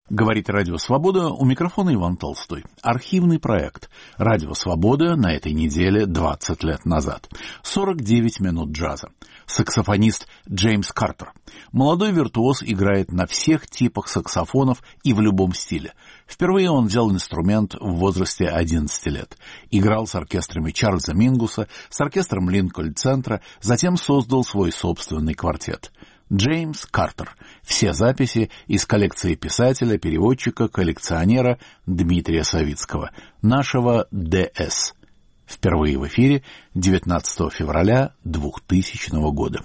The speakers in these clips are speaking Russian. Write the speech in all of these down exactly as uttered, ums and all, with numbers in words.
Говорит Радио Свобода, у микрофона Иван Толстой. Архивный проект Радио Свобода на этой неделе двадцать лет назад. сорок девять минут джаза. Саксофонист Джеймс Картер. Молодой виртуоз играет на всех типах саксофонов и в любом стиле. Впервые он взял инструмент в возрасте одиннадцати лет. Играл с оркестрами Чарльза Мингуса, с оркестром Линкольн-центра, затем создал свой собственный квартет. Джеймс Картер. Все записи из коллекции писателя, переводчика, коллекционера Дмитрия Савицкого, нашего ДС. Впервые в эфире девятнадцатого февраля двухтысячного года.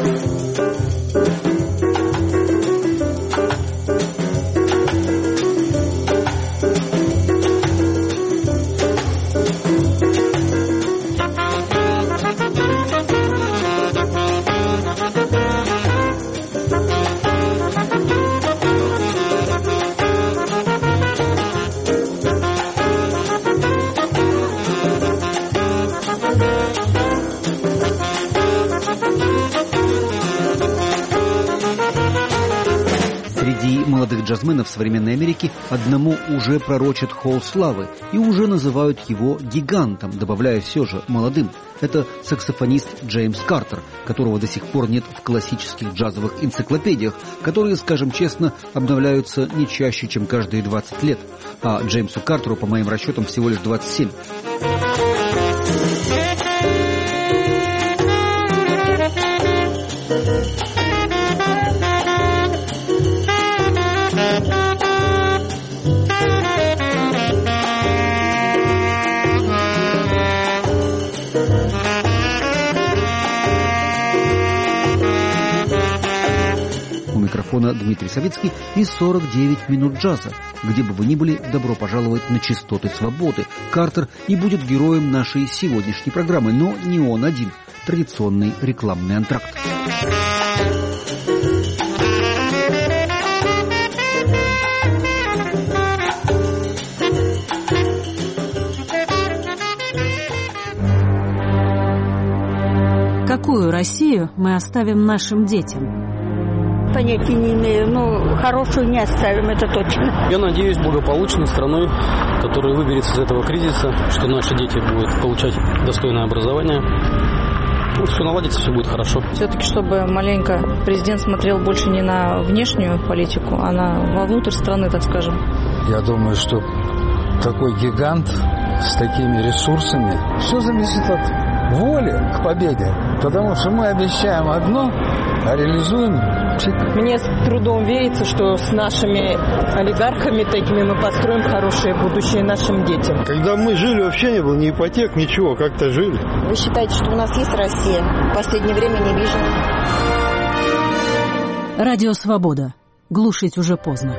Молодых джазменов современной Америки одному уже пророчат холл славы и уже называют его гигантом, добавляя все же молодым. Это саксофонист Джеймс Картер, которого до сих пор нет в классических джазовых энциклопедиях, которые, скажем честно, обновляются не чаще, чем каждые двадцать лет. А Джеймсу Картеру, по моим расчетам, всего лишь двадцать семь. Дмитрий Савицкий и сорок девять минут джаза. Где бы вы ни были, добро пожаловать на частоты свободы. Картер и будет героем нашей сегодняшней программы, но не он один. Традиционный рекламный антракт. Какую Россию мы оставим нашим детям? Понятия не имею, но хорошую не оставим, это точно. Я надеюсь, благополучной страной, которая выберется из этого кризиса, что наши дети будут получать достойное образование. Вот все наладится, все будет хорошо. Все-таки, чтобы маленько президент смотрел больше не на внешнюю политику, а на вовнутрь страны, так скажем. Я думаю, что такой гигант с такими ресурсами, все зависит от воли к победе. Потому что мы обещаем одно, а реализуем. Мне с трудом верится, что с нашими олигархами такими мы построим хорошее будущее нашим детям. Когда мы жили, вообще не было ни ипотек, ничего, как-то жили. Вы считаете, что у нас есть Россия? В последнее время не вижу. Радио Свобода. Глушить уже поздно.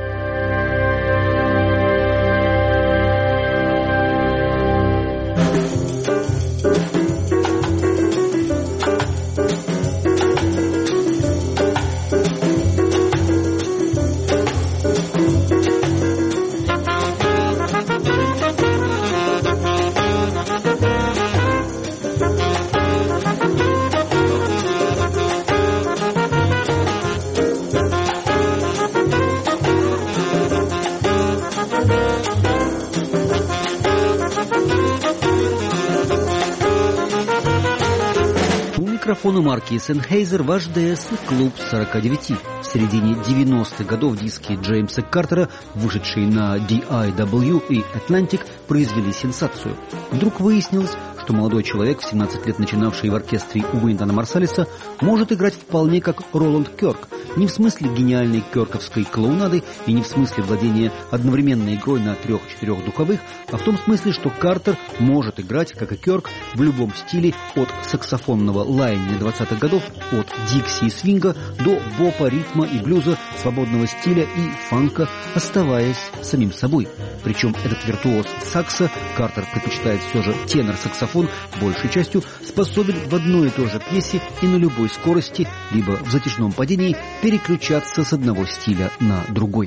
Микрофону марки Sennheiser ваш ДС клуб сорока девяти. В середине девяностых годов диски Джеймса Картера, вышедшие на ди ай дабл ю и Atlantic, произвели сенсацию. Вдруг выяснилось, что молодой человек, в семнадцать лет начинавший в оркестре Уинтона Марсалиса, может играть вполне как Роланд Кёрк. Не в смысле гениальной кёрковской клоунады и не в смысле владения одновременной игрой на трех-четырех духовых, а в том смысле, что Картер может играть, как и Кёрк, в любом стиле от саксофонного лайнера двадцатых годов, от дикси и свинга до бопа, ритма и блюза, свободного стиля и фанка, оставаясь самим собой. Причем этот виртуоз сакса, Картер предпочитает все же тенор-саксофон, большей частью способен в одной и той же пьесе и на любой скорости, либо в затяжном падении, переключаться с одного стиля на другой.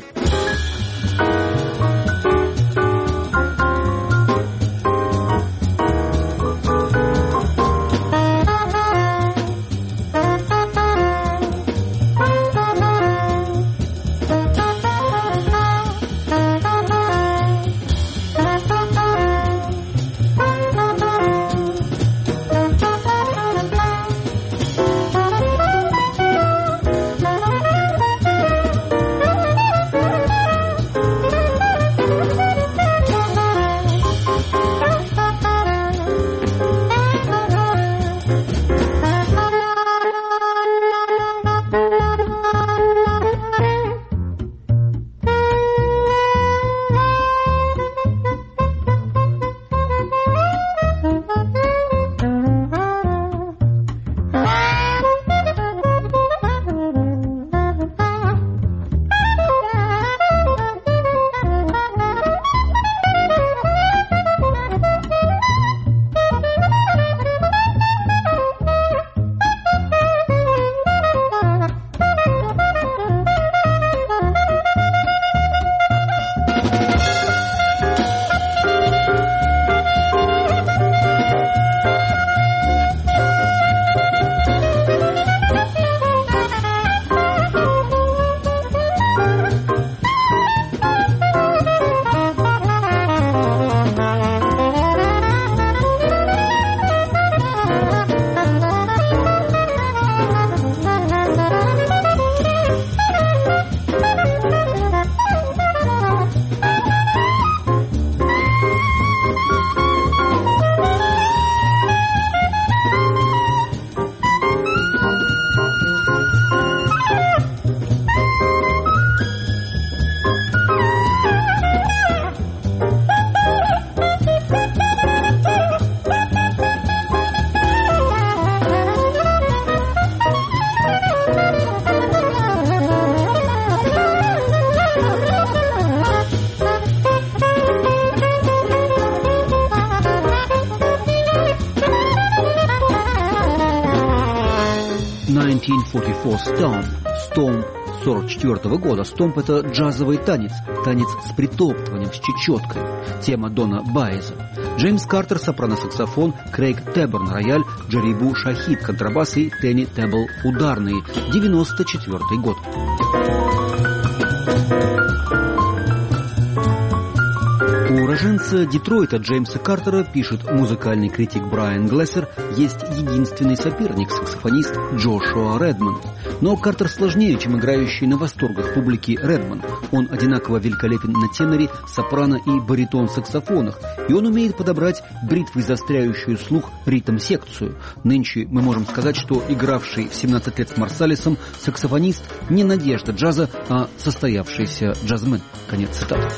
тысяча девятьсот сорок четыре Stomp. Stomp сорок четвёртого года. Stomp — это джазовый танец, танец с притоптыванием, с чечеткой. Тема Дона Байеза. Джеймс Картер — сопрано-саксофон, Крейг Тэбборн — рояль, Джарибу Шахид — контрабас и Тенни Тэббл — ударные. девяносто четвёртый год. У уроженца Детройта Джеймса Картера, пишет музыкальный критик Брайан Глессер, есть единственный соперник — саксофонист Джошуа Редман. Но Картер сложнее, чем играющий на восторгах публики Редман. Он одинаково великолепен на теноре, сопрано и баритон-саксофонах, и он умеет подобрать бритвой заостряющую слух ритм-секцию. Нынче мы можем сказать, что игравший в семнадцать лет с Марсалисом саксофонист не надежда джаза, а состоявшийся джазмен. Конец цитаты.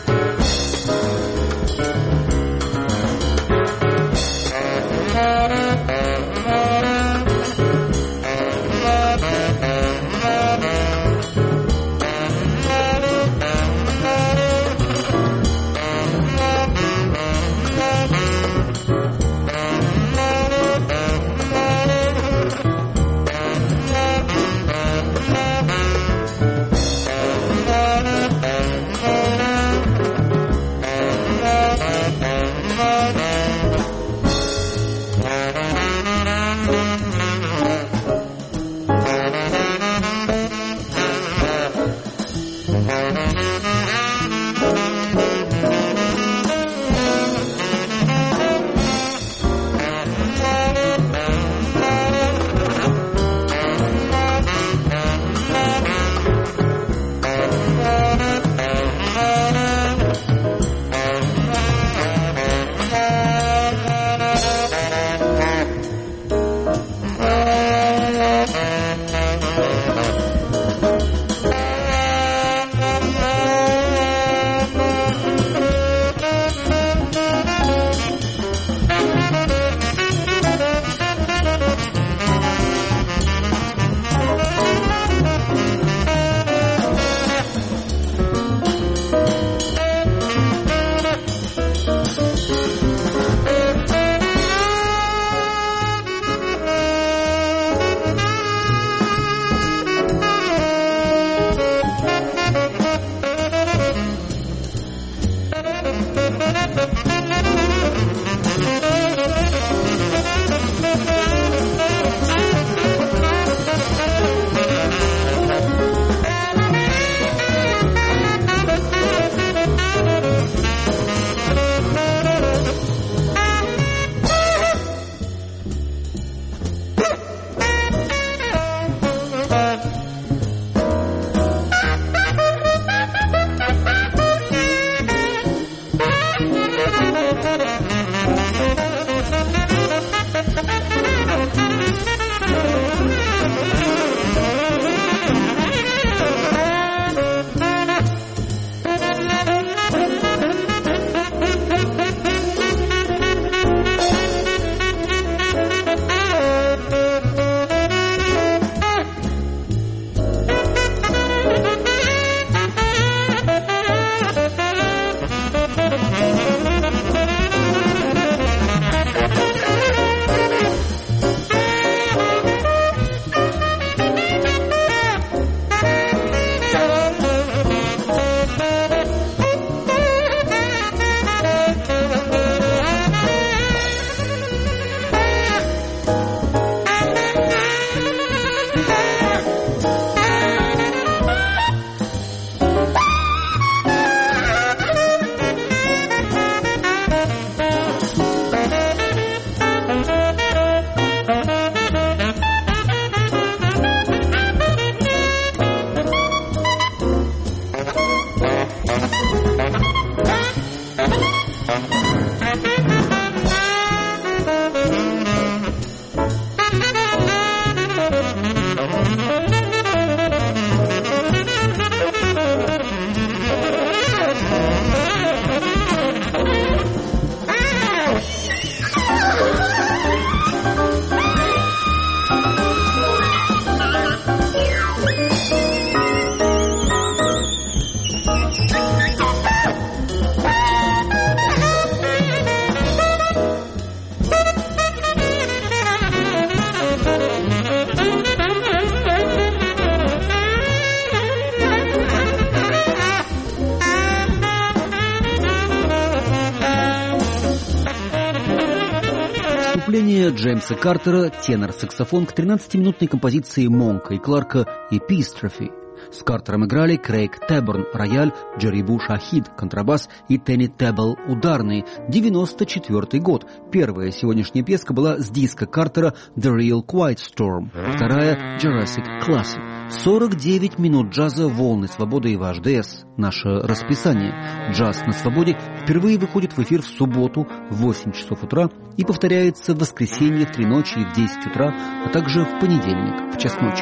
Вступление Джеймса Картера, тенор-саксофон к тринадцатиминутной композиции Монка и Кларка «Epistrophe». С Картером играли Крейг Тэбборн – рояль, Джерри Шахид – контрабас и Тенни Теббл – ударный. девяносто четвёртый год. Первая сегодняшняя песка была с диска Картера «The Real Quiet Storm», вторая «Jurassic Classic». сорок девять минут джаза, волны свободы и в эйч ди эс. Наше расписание. Джаз на свободе впервые выходит в эфир в субботу в восемь часов утра и повторяется в воскресенье в три ночи и в десять утра, а также в понедельник в час ночи.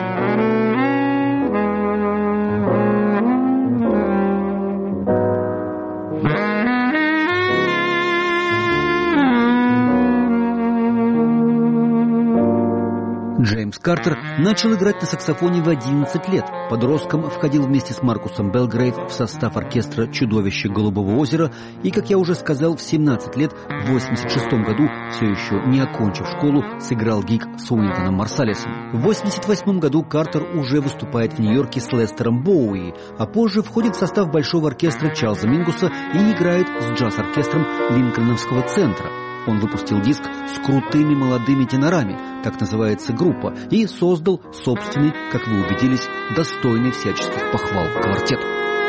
Джеймс Картер начал играть на саксофоне в одиннадцать лет. Подростком входил вместе с Маркусом Белгрейв в состав оркестра «Чудовище Голубого озера» и, как я уже сказал, в семнадцать лет, в восемьдесят шестом году, все еще не окончив школу, сыграл гиг с Уинтоном Марсалисом. В восемьдесят восьмом году Картер уже выступает в Нью-Йорке с Лестером Боуи, а позже входит в состав большого оркестра Чарльза Мингуса и играет с джаз-оркестром Линкольновского центра. Он выпустил диск с крутыми молодыми тенорами, так называется группа, и создал собственный, как вы убедились, достойный всяческих похвал квартет.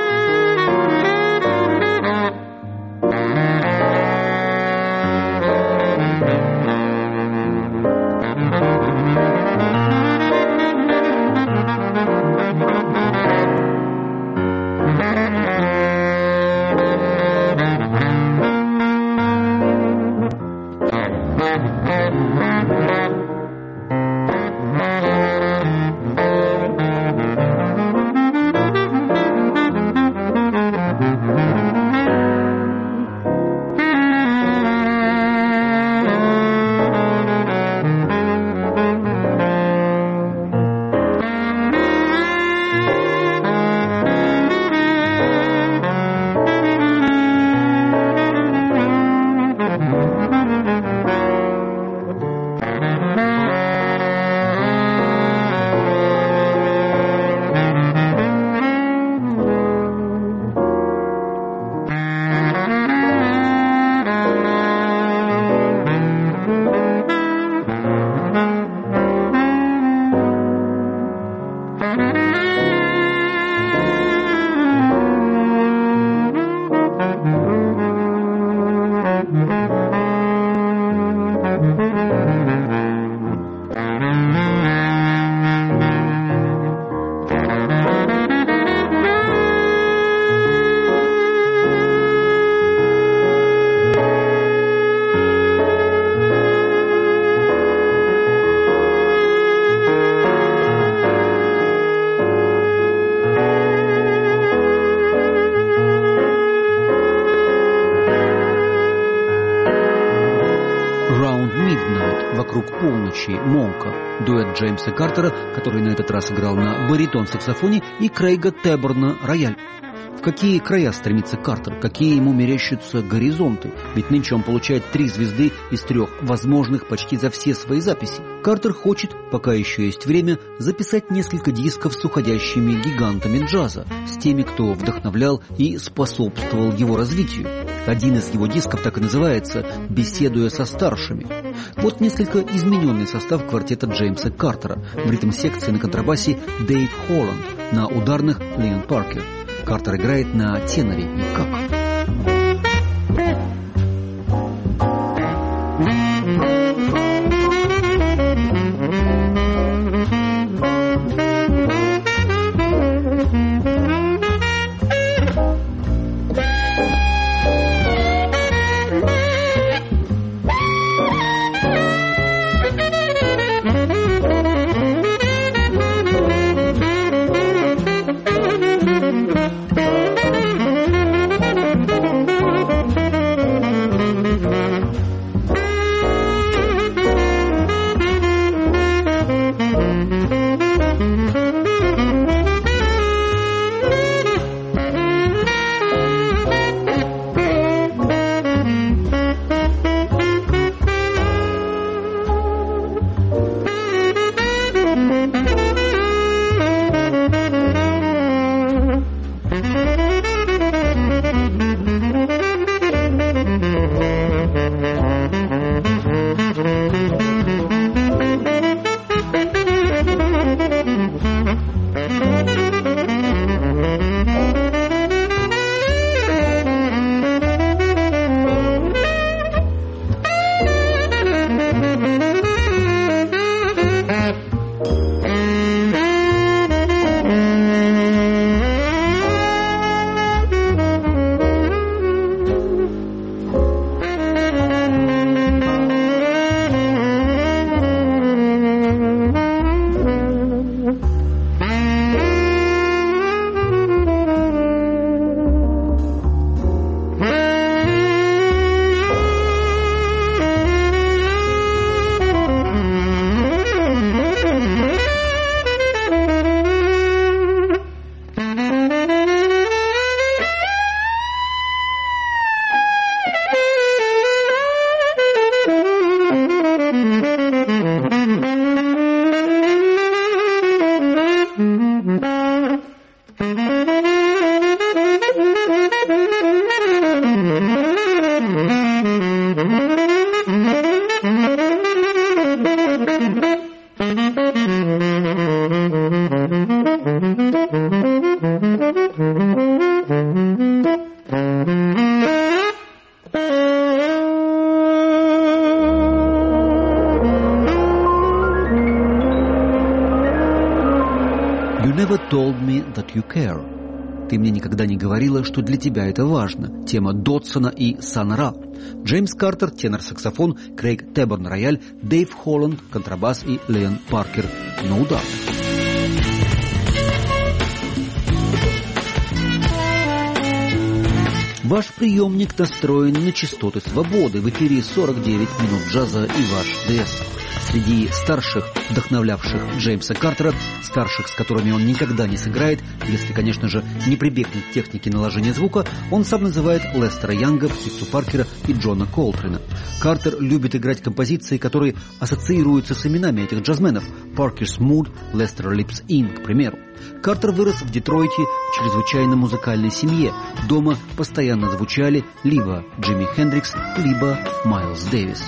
«Вокруг полночи» Монка, дуэт Джеймса Картера, который на этот раз играл на баритон-саксофоне, и Крейга Тэбборна рояль. В какие края стремится Картер, какие ему мерещатся горизонты? Ведь нынче он получает три звезды из трех возможных почти за все свои записи. Картер хочет, пока еще есть время, записать несколько дисков с уходящими гигантами джаза, с теми, кто вдохновлял и способствовал его развитию. Один из его дисков так и называется «Беседуя со старшими». Вот несколько измененный состав квартета Джеймса Картера. В ритм-секции на контрабасе Дэйв Холланд, на ударных Лион Паркер. Картер играет на теноре и как. You never told me that you care. Ты мне никогда не говорила, что для тебя это важно. Тема Дотсона и Сан Ра. Джеймс Картер, тенор-саксофон, Крейг Тэбборн, рояль, Дэйв Холланд, контрабас и Леон Паркер на удар. Ваш приемник настроен на частоты свободы. В эфире сорок девять минут джаза и ваш ДС. Среди старших, вдохновлявших Джеймса Картера, старших, с которыми он никогда не сыграет, если, конечно же, не прибегнет к технике наложения звука, он сам называет Лестера Янга, птицу Паркера и Джона Колтрена. Картер любит играть композиции, которые ассоциируются с именами этих джазменов. Parker's Mood, Lester Lips In, к примеру. Картер вырос в Детройте в чрезвычайно музыкальной семье. Дома постоянно звучали либо Джимми Хендрикс, либо Майлз Дэвис.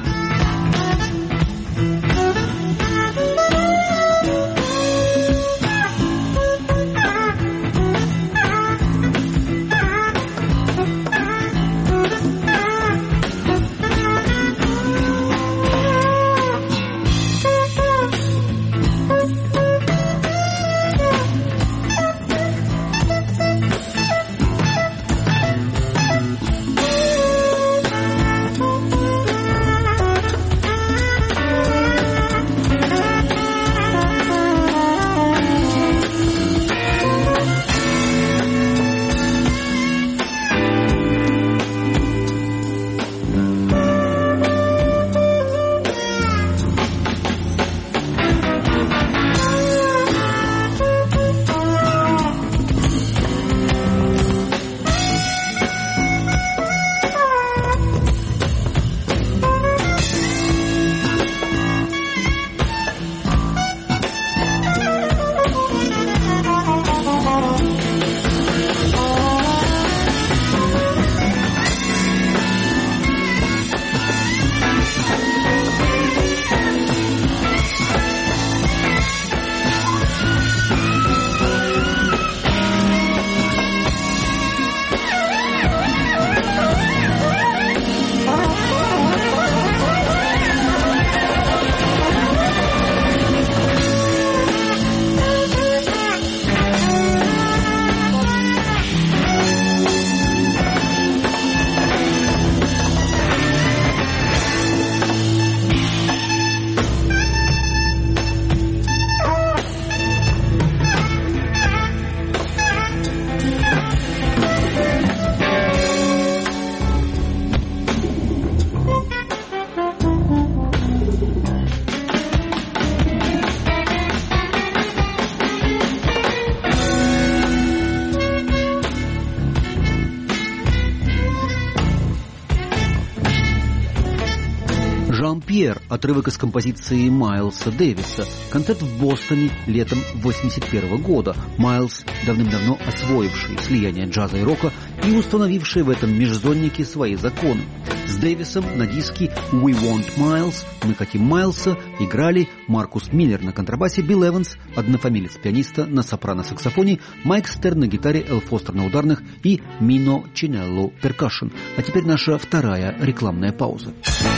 Жан-Пьер, отрывок из композиции Майлса Дэвиса. Концерт в Бостоне летом восемьдесят первого года. Майлс, давным-давно освоивший слияние джаза и рока и установивший в этом межзоннике свои законы. С Дэвисом на диске «We Want Miles» «Мы хотим Майлса» играли Маркус Миллер на контрабасе, Билл Эванс, однофамилец пианиста, на сопрано-саксофоне, Майк Стерн на гитаре, Эл Фостер на ударных и Мино Чинелло перкашн. А теперь наша вторая рекламная пауза.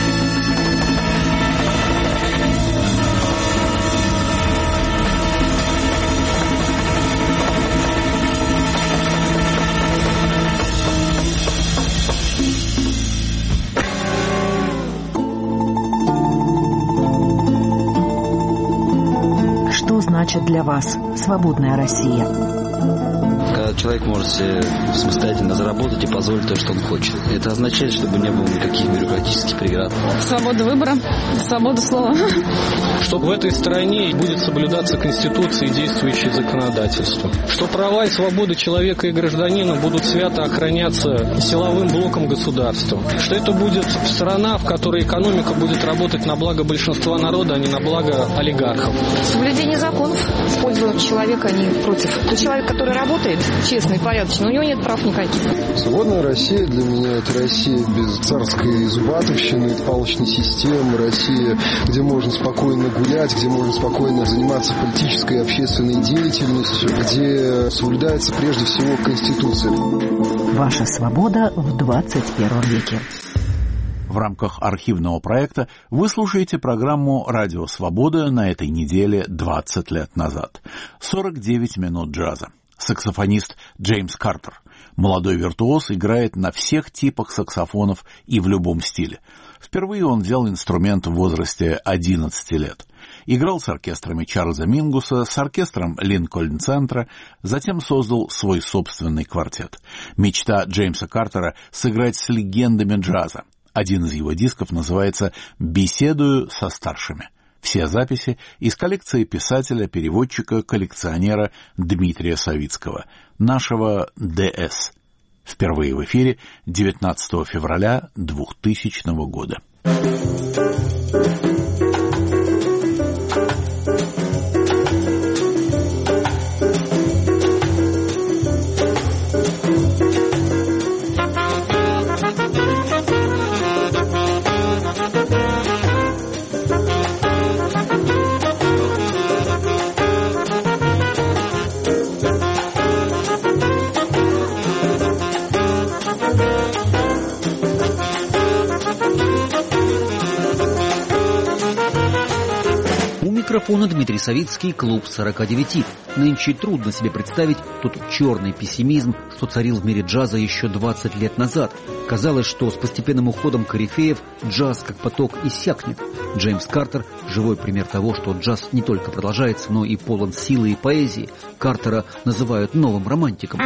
Что значит для вас свободная Россия? Когда человек может себе самостоятельно заработать и позволить то, что он хочет. Это означает, чтобы не было никаких бюрократических преград. Свобода выбора, свобода слова. Что в этой стране будет соблюдаться Конституция и действующее законодательство. Что права и свободы человека и гражданина будут свято охраняться силовым блоком государства. Что это будет страна, в которой экономика будет работать на благо большинства народа, а не на благо олигархов. Соблюдение законов в пользу человека, а не против. Тот человек, который работает, честный и порядочный, у него нет прав никаких. Свободная Россия для меня — это Россия без царской зубатовщины, палочной системы, Россия, где можно спокойно гулять, где можно спокойно заниматься политической и общественной деятельностью, где соблюдается прежде всего Конституция. Ваша свобода в двадцать первом веке. В рамках архивного проекта вы слушаете программу «Радио Свобода» на этой неделе двадцать лет назад. сорок девять минут джаза. Саксофонист Джеймс Картер. Молодой виртуоз играет на всех типах саксофонов и в любом стиле. Впервые он взял инструмент в возрасте одиннадцати лет. Играл с оркестрами Чарльза Мингуса, с оркестром Линкольн-центра, затем создал свой собственный квартет. Мечта Джеймса Картера — сыграть с легендами джаза. Один из его дисков называется «Беседую со старшими». Все записи из коллекции писателя-переводчика, коллекционера Дмитрия Савицкого, нашего ДС. Впервые в эфире девятнадцатого февраля двухтысячного года. Микрофона Дмитрий Савицкий, клуб сорока девяти. Нынче трудно себе представить тот черный пессимизм, что царил в мире джаза еще двадцать лет назад. Казалось, что с постепенным уходом корифеев джаз как поток иссякнет. Джеймс Картер – живой пример того, что джаз не только продолжается, но и полон силы и поэзии. Картера называют новым романтиком.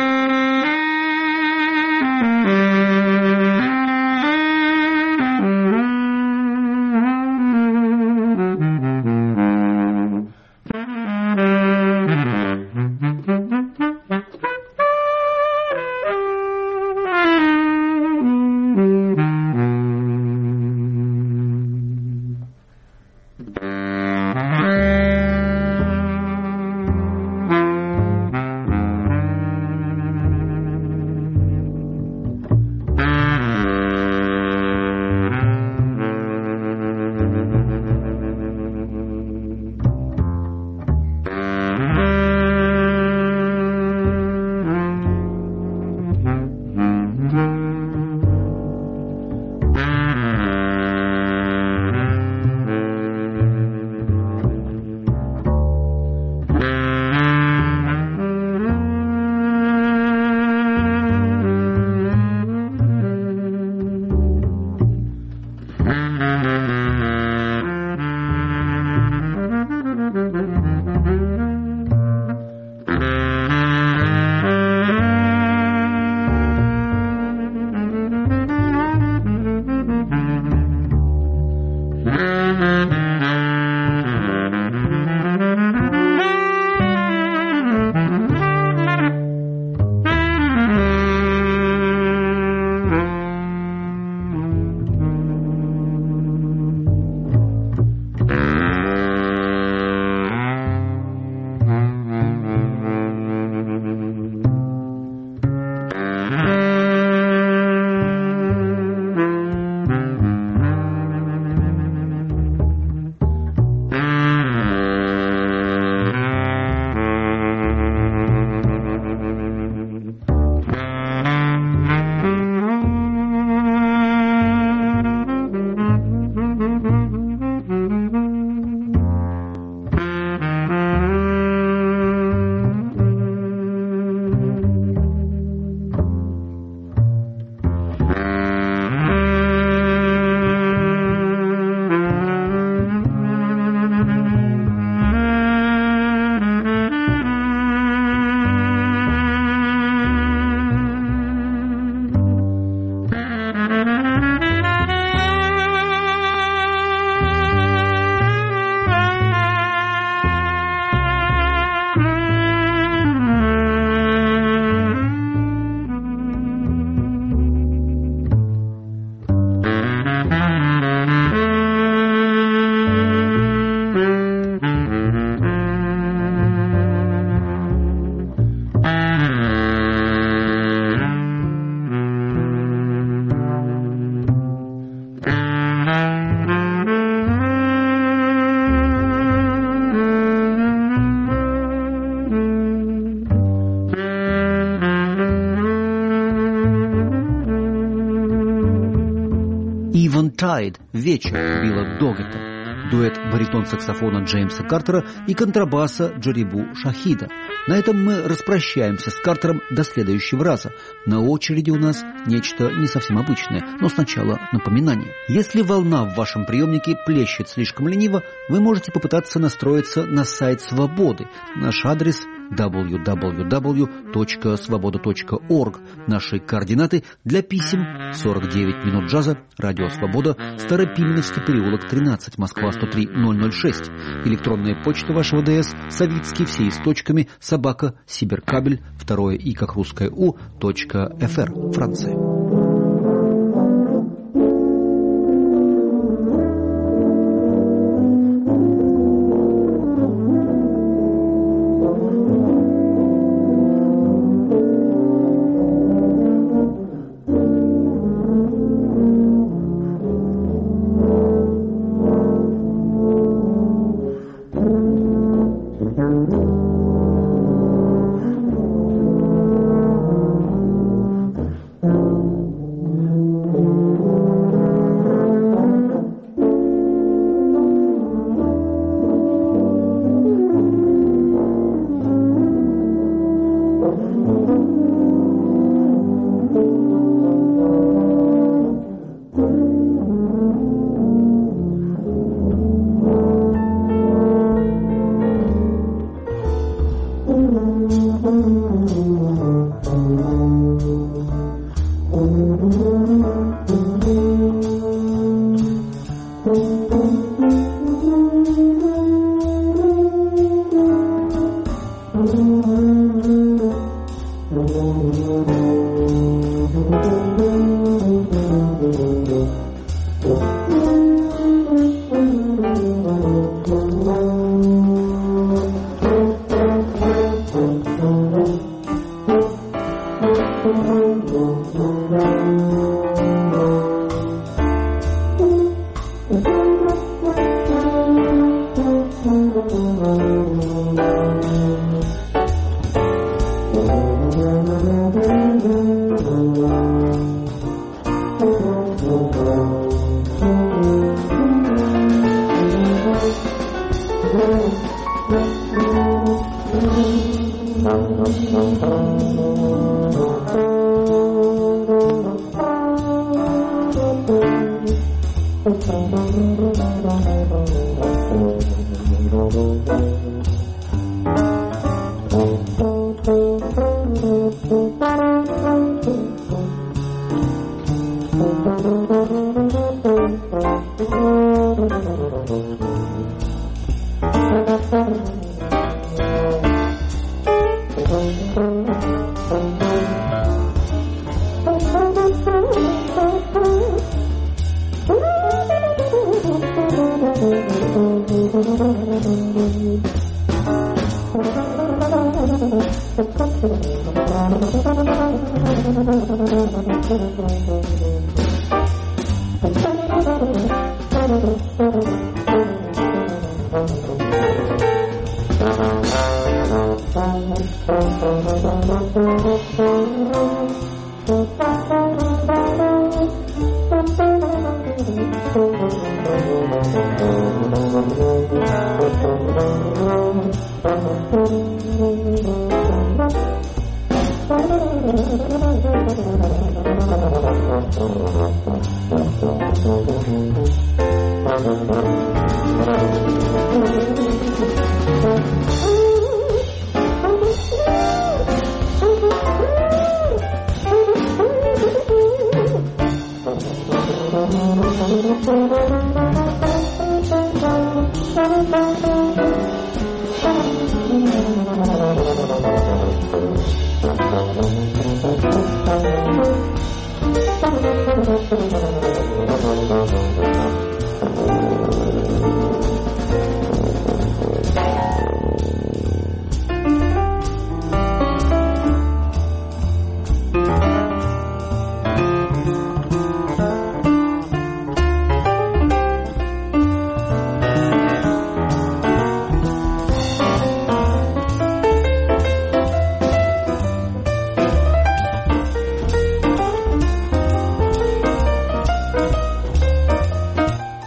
Eventide – вечер Билла Доггета. Дуэт баритон-саксофона Джеймса Картера и контрабаса Джарибу Шахида. На этом мы распрощаемся с Картером до следующего раза. На очереди у нас нечто не совсем обычное, но сначала напоминание. Если волна в вашем приемнике плещет слишком лениво, вы можете попытаться настроиться на сайт Свободы. Наш адрес дабл ю дабл ю дабл ю точка свобода точка орг. Наши координаты для писем: сорок девять минут джаза, Радио Свобода, Старопименовский переулок тринадцать, Москва сто три ноль ноль шесть. Электронная почта вашего ДС Савицкий, все и с точками, собака, Сибиркабель, второе и как русское У, точка ФР, Франция.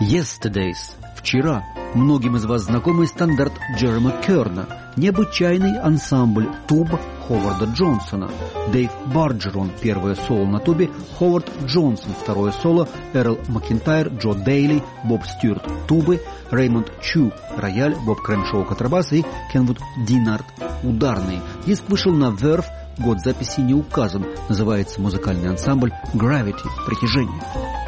Yesterdays. Вчера. Многим из вас знакомый стандарт Джерема Керна. Необычайный ансамбль туб Ховарда Джонсона. Дэйв Барджерон – первое соло на тубе, Ховард Джонсон – второе соло, Эрл Макинтайр, Джо Дейли, Боб Стюарт – тубы, Реймонд Чу – рояль, Боб Креншоу – контрабас и Кенвуд Динард – ударные. Диск вышел на Verve, год записи не указан. Называется музыкальный ансамбль Gravity – притяжение.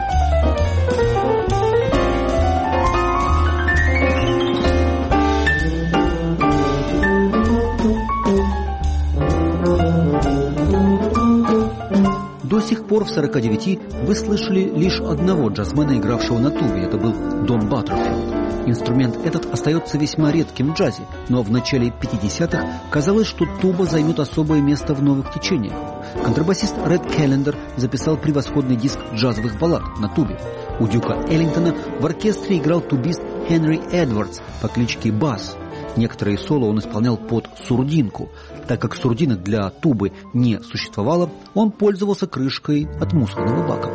До сих пор в сорока девяти вы слышали лишь одного джазмена, игравшего на тубе. Это был Дон Баттерфилд. Инструмент этот остается весьма редким в джазе, но в начале пятидесятых казалось, что туба займет особое место в новых течениях. Контрабасист Ред Келлендер записал превосходный диск джазовых баллад на тубе. У Дюка Эллингтона в оркестре играл тубист Хенри Эдвардс по кличке Бас. Некоторые соло он исполнял под сурдинку. Так как сурдинок для тубы не существовало, он пользовался крышкой от мусорного бака.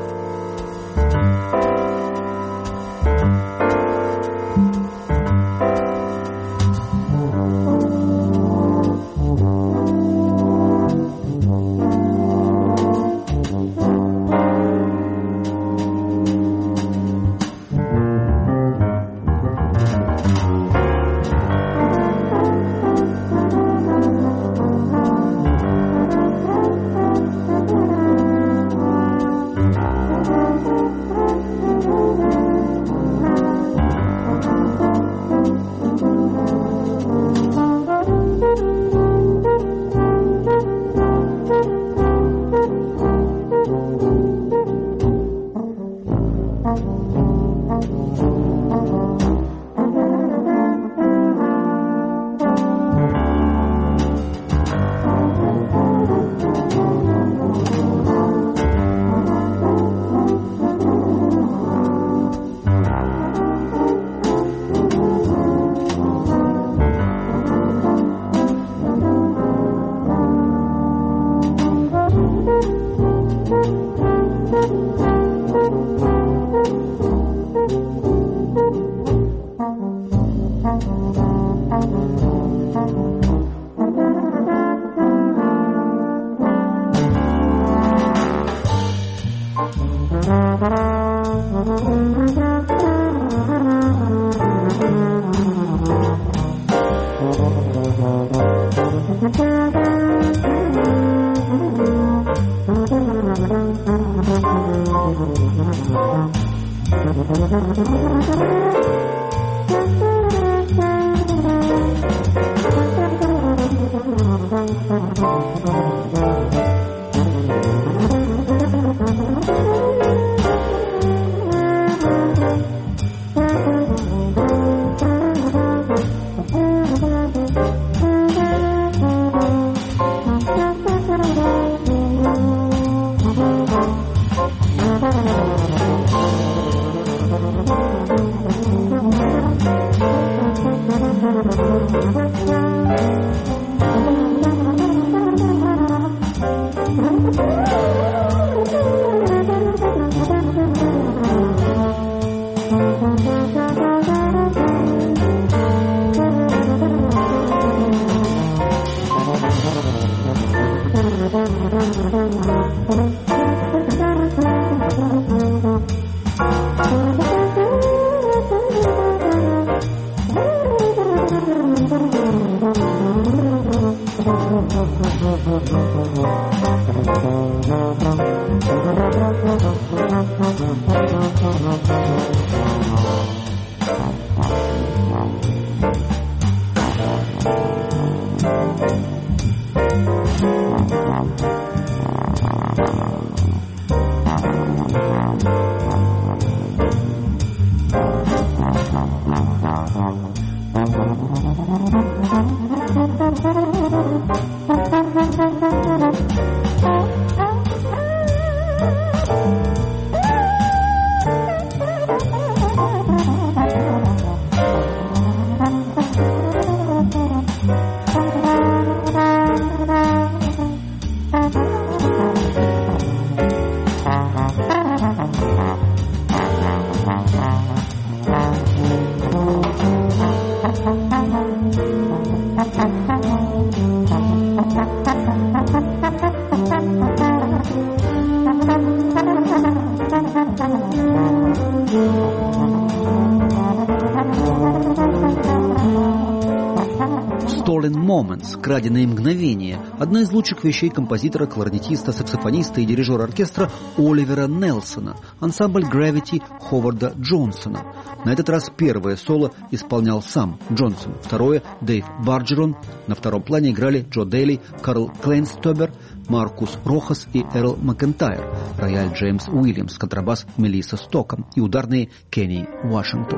Stolen Moments, краденые мгновения, одна из лучших вещей композитора, кларнетиста, саксофониста и дирижера оркестра Оливера Нельсона, ансамбль Gravity Ховарда Джонсона. На этот раз первое соло исполнял сам Джонсон, второе – Дэйв Барджерон. На втором плане играли Джо Дейли, Карл Клейнстобер, Маркус Рохас и Эрл Макентайр, рояль Джеймс Уильямс, контрабас Мелисса Стоком и ударные Кенни Вашингтон.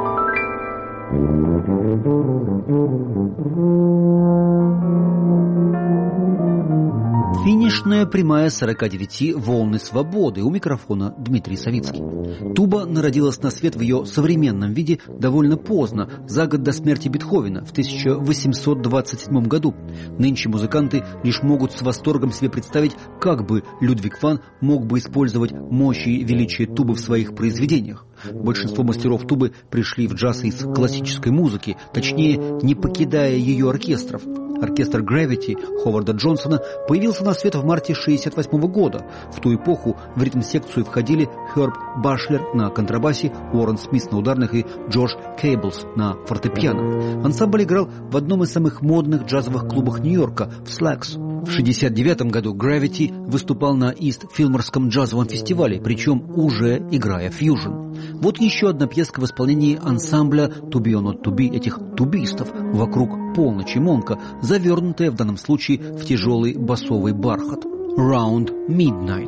Финишная прямая сорока девяти «Волны свободы». У микрофона Дмитрий Савицкий. Туба народилась на свет в ее современном виде довольно поздно, за год до смерти Бетховена в тысяча восемьсот двадцать седьмом году. Нынче музыканты лишь могут с восторгом себе представить, как бы Людвиг ван мог бы использовать мощь и величие тубы в своих произведениях. Большинство мастеров тубы пришли в джаз из классической музыки, точнее, не покидая ее оркестров. Оркестр Gravity Ховарда Джонсона появился на свет в марте шестьдесят восьмого года. В ту эпоху в ритм-секцию входили Херб Башлер на контрабасе, Уоррен Смит на ударных и Джош Кейблс на фортепиано. Ансамбль играл в одном из самых модных джазовых клубах Нью-Йорка – в Слэкс. В шестьдесят девятом году Gravity выступал на Ист-Филморском джазовом фестивале, причем уже играя фьюжн. Вот еще одна пьеска в исполнении ансамбля «To be or not to be» этих тубистов вокруг полночи Монка, завернутая в данном случае в тяжелый басовый бархат. «Round Midnight».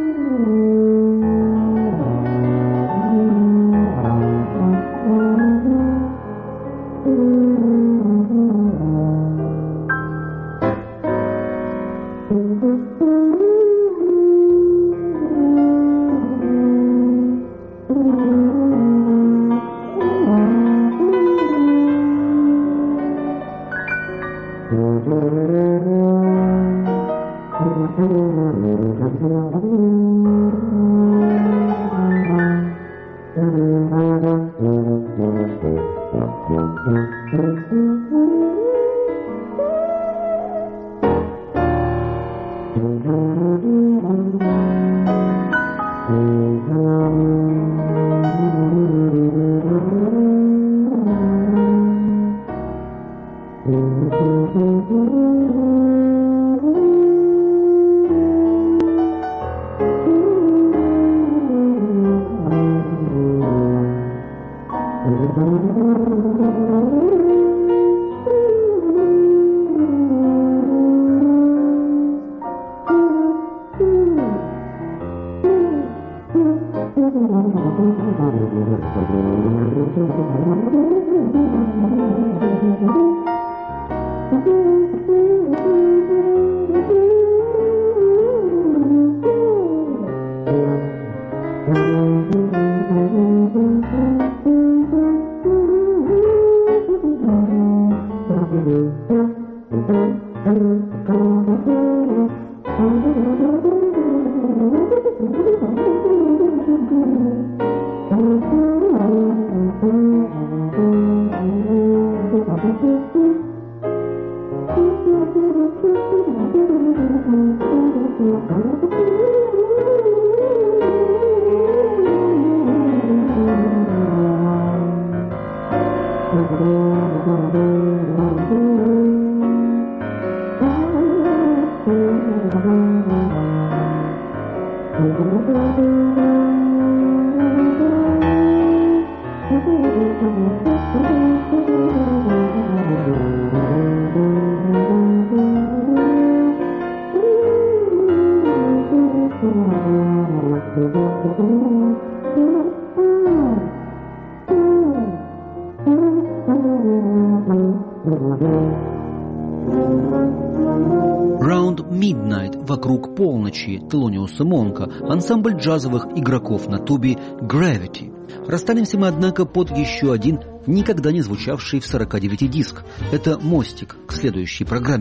«Round Midnight» вокруг полночи Телониуса Монка, ансамбль джазовых игроков на тубе Gravity. Расстанемся мы, однако, под еще один никогда не звучавший в сорока девяти диск. Это мостик к следующей программе.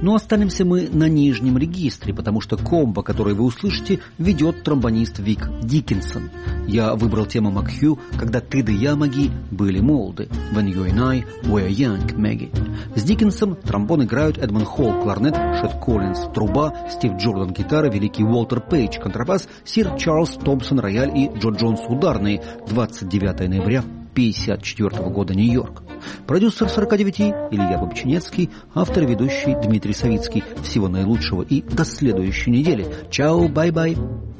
Но останемся мы на нижнем регистре, потому что комбо, которое вы услышите, ведет тромбонист Вик Диккенсон. Я выбрал тему Макхью «Когда ты да я, Маги, были молоды» «When you and I were young, Maggie». С Диккенсом тромбон играют Эдмон Холл, кларнет, Шет Коллинз, труба, Стив Джордан, гитара, великий Уолтер Пейдж, контрабас, сир Чарльз Томпсон, рояль и Джо Джонс, ударные. двадцать девятого ноября пятьдесят четвёртого года, Нью-Йорк. Продюсер сорок девять, Илья Бабчинецкий, автор и ведущий Дмитрий Савицкий. Всего наилучшего и до следующей недели. Чао, бай-бай.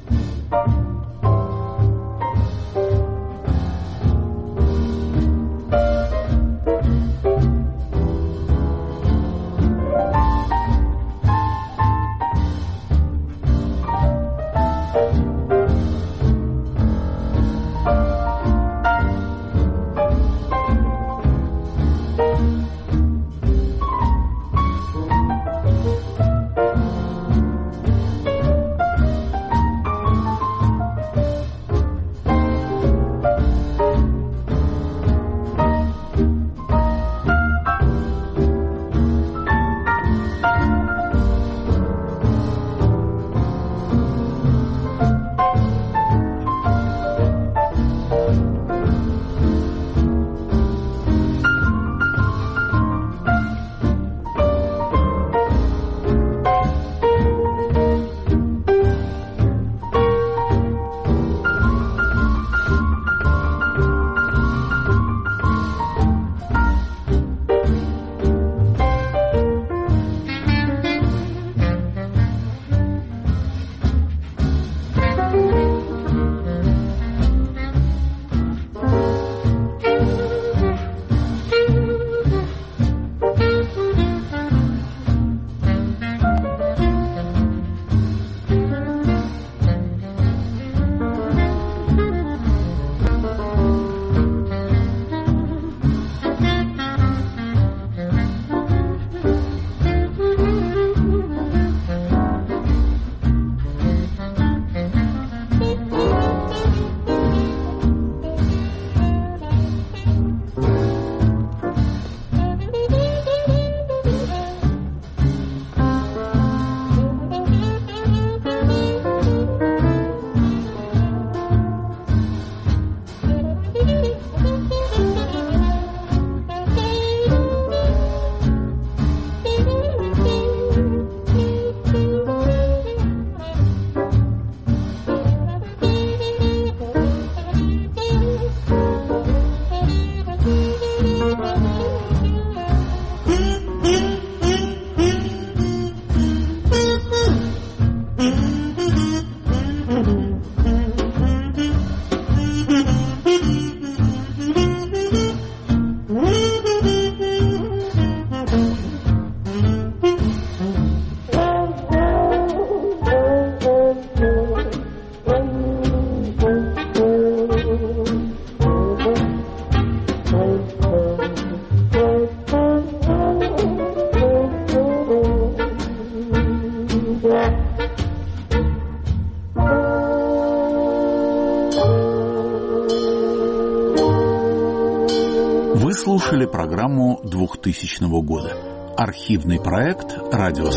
Вы слушали программу двухтысячного года. Архивный проект «Радио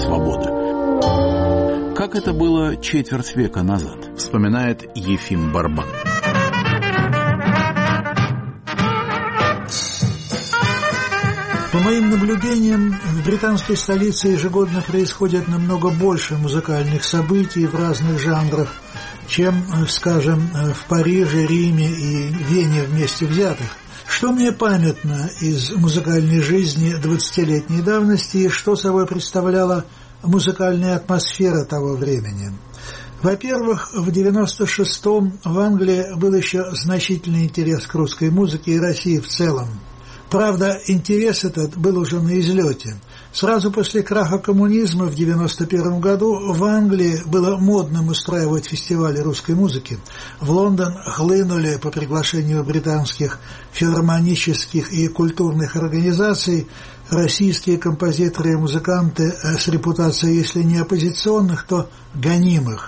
Свобода». Как это было четверть века назад, вспоминает Ефим Барбан. По моим наблюдениям, в британской столице ежегодно происходит намного больше музыкальных событий в разных жанрах, чем, скажем, в Париже, Риме и Вене вместе взятых. Что мне памятно из музыкальной жизни двадцатилетней давности и что собой представляла музыкальная атмосфера того времени? Во-первых, в девяносто шестом в Англии был еще значительный интерес к русской музыке и России в целом. Правда, интерес этот был уже на излете. Сразу после краха коммунизма в девяносто первом году в Англии было модным устраивать фестивали русской музыки. В Лондон хлынули по приглашению британских филармонических и культурных организаций российские композиторы и музыканты с репутацией, если не оппозиционных, то гонимых.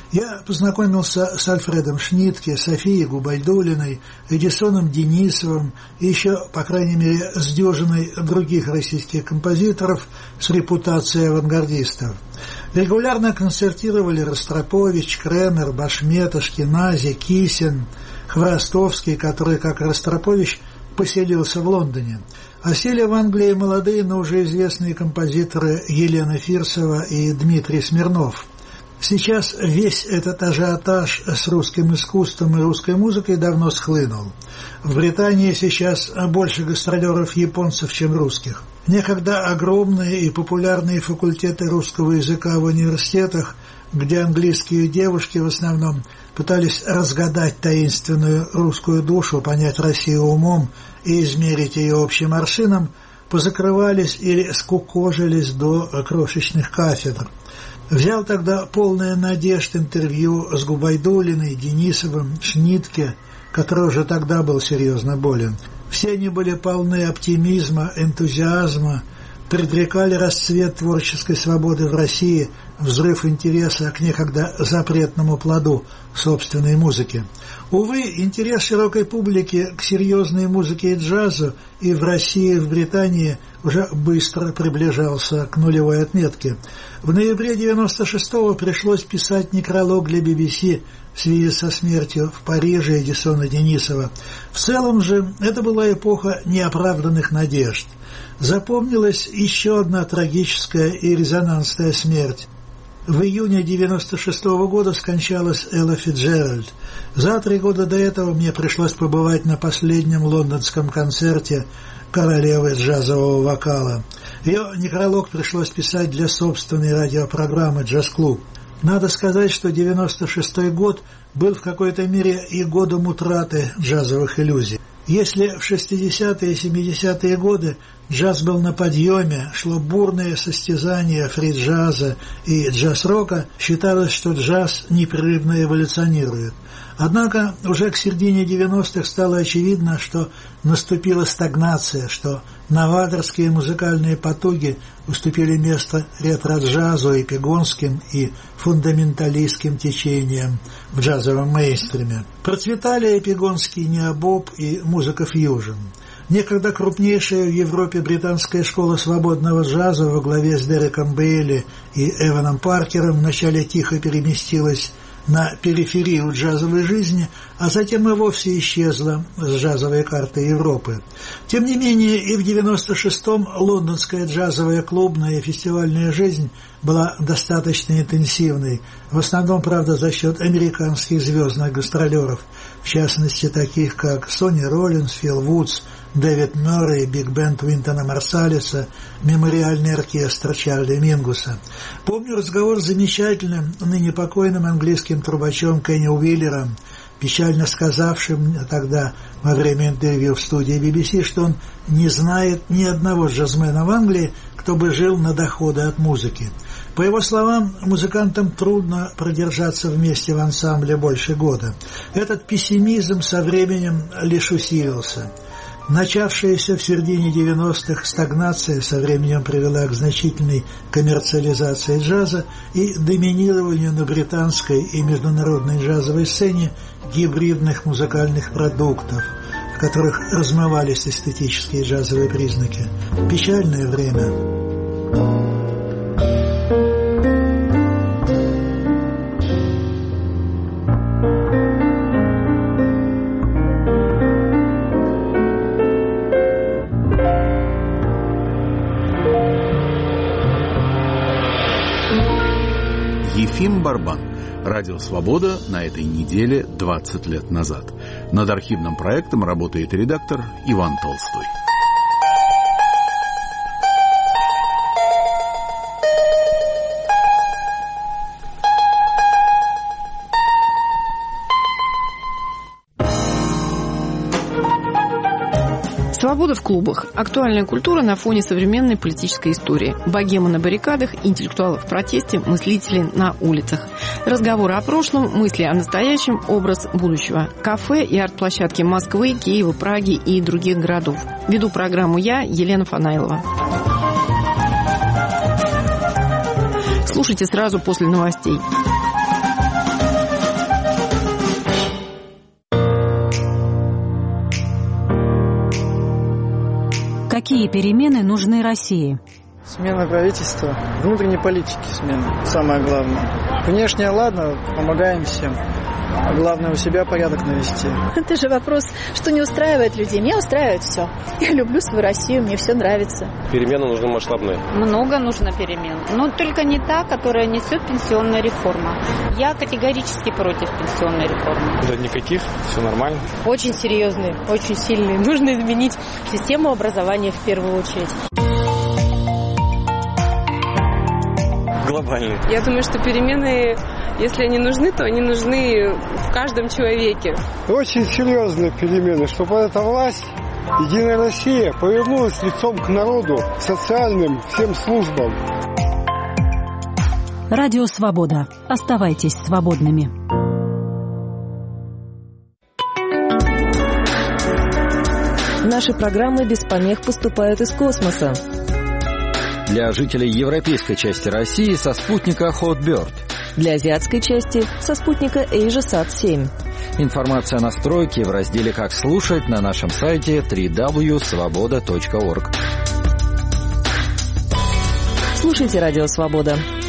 Я познакомился с Альфредом Шнитке, Софией Губайдуллиной, Эдисоном Денисовым и еще, по крайней мере, с дюжиной других российских композиторов с репутацией авангардистов. Регулярно концертировали Ростропович, Кремер, Башмет, Ашкенази, Кисин, Хворостовский, который, как Ростропович, поселился в Лондоне. А сели в Англии молодые, но уже известные композиторы Елена Фирсова и Дмитрий Смирнов. Сейчас весь этот ажиотаж с русским искусством и русской музыкой давно схлынул. В Британии сейчас больше гастролеров японцев, чем русских. Некогда огромные и популярные факультеты русского языка в университетах, где английские девушки в основном пытались разгадать таинственную русскую душу, понять Россию умом и измерить ее общим аршином, позакрывались или скукожились до крошечных кафедр. Взял тогда полное надежд интервью с Губайдуллиной, Денисовым, Шнитке, который уже тогда был серьезно болен. Все они были полны оптимизма, энтузиазма, предрекали расцвет творческой свободы в России, взрыв интереса к некогда запретному плоду собственной музыки. Увы, интерес широкой публики к серьезной музыке и джазу и в России, и в Британии уже быстро приближался к нулевой отметке. В ноябре девяносто шестого пришлось писать некролог для би би си в связи со смертью в Париже Эдисона Денисова. В целом же это была эпоха неоправданных надежд. Запомнилась еще одна трагическая и резонансная смерть. В июне девяносто шестого года скончалась Элла Фицджеральд. За три года до этого мне пришлось побывать на последнем лондонском концерте королевы джазового вокала. Ее некролог пришлось писать для собственной радиопрограммы «Джаз-клуб». Надо сказать, что девяносто шестой год был в какой-то мере и годом утраты джазовых иллюзий. Если в шестидесятые и семидесятые годы джаз был на подъеме, шло бурное состязание фри-джаза и джаз-рока, считалось, что джаз непрерывно эволюционирует. Однако уже к середине девяностых стало очевидно, что наступила стагнация, что новаторские музыкальные потуги уступили место ретро-джазу, эпигонским и фундаменталистским течениям в джазовом мейнстриме. Процветали эпигонский необоб и музыка фьюжн. Некогда крупнейшая в Европе британская школа свободного джаза во главе с Дереком Бейли и Эваном Паркером вначале тихо переместилась на периферию джазовой жизни, а затем и вовсе исчезла с джазовой карты Европы. Тем не менее, и в девяносто шестом лондонская джазовая клубная и фестивальная жизнь была достаточно интенсивной, в основном, правда, за счет американских звездных гастролеров, в частности, таких как Сонни Роллинс, Фил Вудс, Дэвид Мёррей, биг-бенд Уинтона Марсалиса, мемориальный оркестр Чарли Мингуса. Помню разговор с замечательным, ныне покойным английским трубачом Кенни Уиллером, печально сказавшим тогда во время интервью в студии би би си, что он не знает ни одного джазмена в Англии, кто бы жил на доходы от музыки. По его словам, музыкантам трудно продержаться вместе в ансамбле больше года. Этот пессимизм со временем лишь усилился. Начавшаяся в середине девяностых стагнация со временем привела к значительной коммерциализации джаза и доминированию на британской и международной джазовой сцене гибридных музыкальных продуктов, в которых размывались эстетические джазовые признаки. Печальное время. Ефим Барбан. Радио «Свобода» на этой неделе двадцать лет назад. Над архивным проектом работает редактор Иван Толстой. Свобода в клубах. Актуальная культура на фоне современной политической истории. Богема на баррикадах, интеллектуалы в протесте, мыслители на улицах. Разговоры о прошлом, мысли о настоящем, образ будущего. Кафе и арт-площадки Москвы, Киева, Праги и других городов. Веду программу я, Елена Фанаилова. Слушайте сразу после новостей. Какие перемены нужны России? Смена правительства, внутренней политики смена, самое главное. Внешне, ладно, помогаем всем. А главное, у себя порядок навести. Это же вопрос, что не устраивает людей. Меня устраивает все. Я люблю свою Россию, мне все нравится. Перемены нужны масштабные. Много нужно перемен. Но только не та, которая несет пенсионная реформа. Я категорически против пенсионной реформы. Да никаких, все нормально. Очень серьезные, очень сильные. Нужно изменить систему образования в первую очередь. Глобальные. Я думаю, что перемены, если они нужны, то они нужны в каждом человеке. Очень серьезные перемены, чтобы эта власть, Единая Россия, повернулась лицом к народу, к социальным всем службам. Радио «Свобода». Оставайтесь свободными. Наши программы без помех поступают из космоса. Для жителей европейской части России со спутника Hotbird. Для азиатской части со спутника AsiaSat семь. Информация о настройке в разделе «Как слушать» на нашем сайте дабл ю дабл ю дабл ю точка свобода точка орг. Слушайте «Радио Свобода».